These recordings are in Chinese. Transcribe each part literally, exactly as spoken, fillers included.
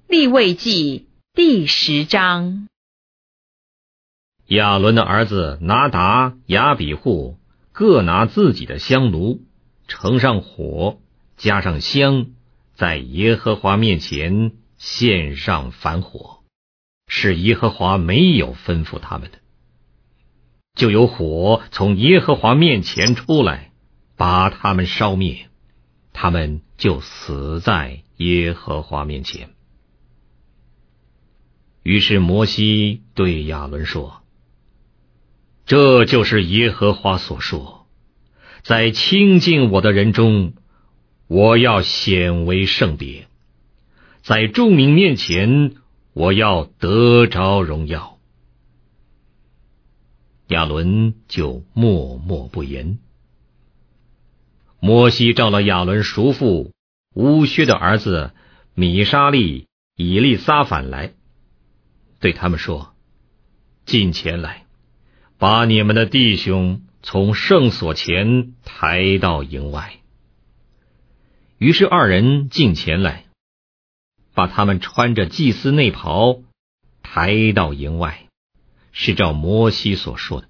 利未记第十章。 亚伦的儿子拿达、亚比户各拿自己的香炉，盛上火，加上香，在耶和华面前献上燔火，是耶和华没有吩咐他们的。就有火从耶和华面前出来，把他们烧灭，他们就死在耶和华面前。于是摩西对亚伦说：这就是耶和华所说，在亲近我的人中，我要显为圣别，在众民面前，我要得着荣耀。亚伦就默默不言。摩西召了亚伦叔父乌薛的儿子米沙利、以利撒反来，对他们说：近前来，把你们的弟兄从圣所前抬到营外。于是二人近前来，把他们穿着祭司内袍抬到营外，是照摩西所说的。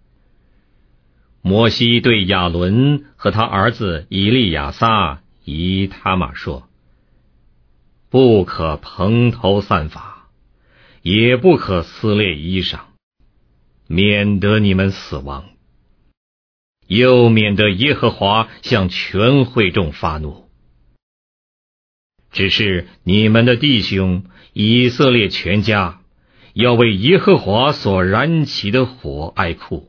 摩西对亚伦和他儿子以利亚撒、以他玛说：不可蓬头散发，也不可撕裂衣裳，免得你们死亡，又免得耶和华向全会众发怒。只是你们的弟兄以色列全家要为耶和华所燃起的火哀哭。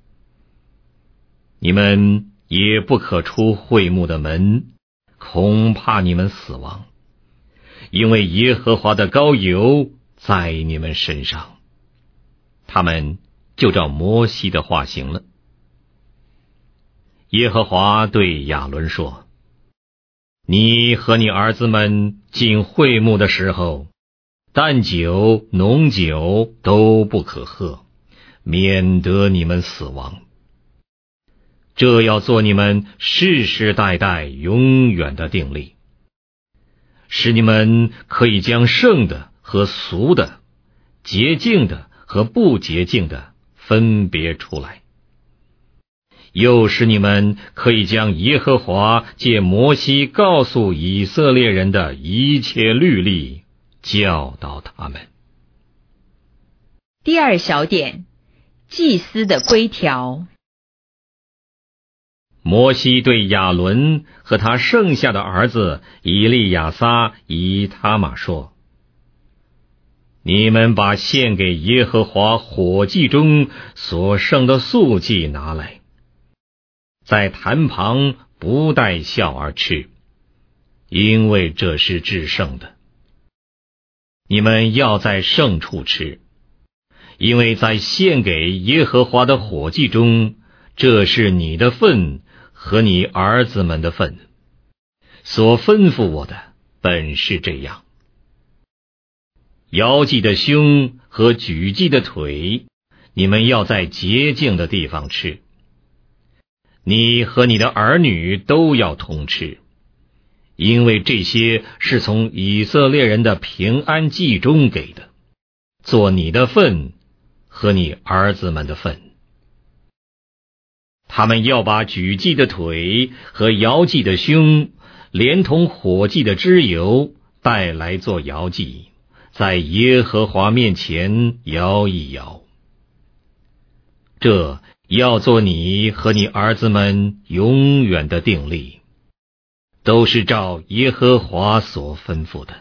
你们也不可出会幕的门，恐怕你们死亡，因为耶和华的膏油在你们身上。他们就照摩西的话行了。耶和华对亚伦说：你和你儿子们进会幕的时候，淡酒、浓酒都不可喝，免得你们死亡。这要做你们世世代代永远的定例，使你们可以将圣的和俗的、洁净的和不洁净的分别出来，又使你们可以将耶和华借摩西告诉以色列人的一切律例教导他们。 第二小点，祭司的规条。 摩西对亚伦和他剩下的儿子以利亚撒、以他玛说：你们把献给耶和华火祭中所剩的素祭拿来，在坛旁不带笑而吃，因为这是至圣的。你们要在圣处吃，因为在献给耶和华的火祭中，这是你的份和你儿子们的份。所吩咐我的本是这样。摇祭的胸和举祭的腿，你们要在洁净的地方吃。你和你的儿女都要同吃，因为这些是从以色列人的平安祭中给的，做你的份和你儿子们的份。他们要把举祭的腿和摇祭的胸，连同火祭的脂油带来做摇祭，在耶和华面前摇一摇。这要做你和你儿子们永远的定例，都是照耶和华所吩咐的。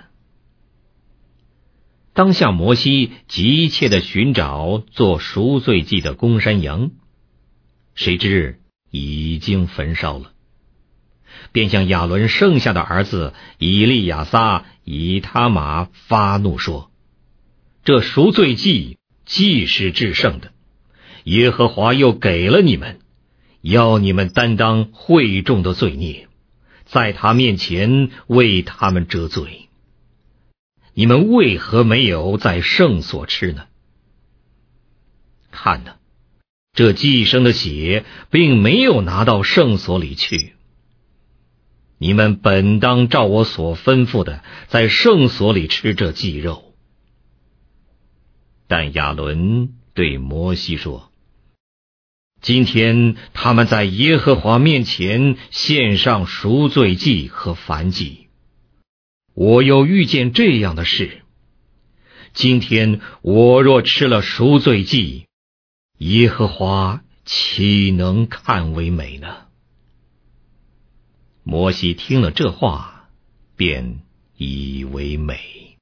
当下摩西急切地寻找做赎罪祭的公山羊，谁知已经焚烧了，便向亚伦剩下的儿子以利亚撒、以他玛发怒说：这赎罪祭既是至圣的，耶和华又给了你们，要你们担当会众的罪孽，在他面前为他们遮罪。你们为何没有在圣所吃呢？看哪，这祭牲的血并没有拿到圣所里去。 你们本当照我所吩咐的，在圣所里吃这祭肉。”但亚伦对摩西说：“今天他们在耶和华面前献上赎罪祭和燔祭，我又遇见这样的事。今天我若吃了赎罪祭，耶和华岂能看为美呢？”摩西听了这话，便以为美。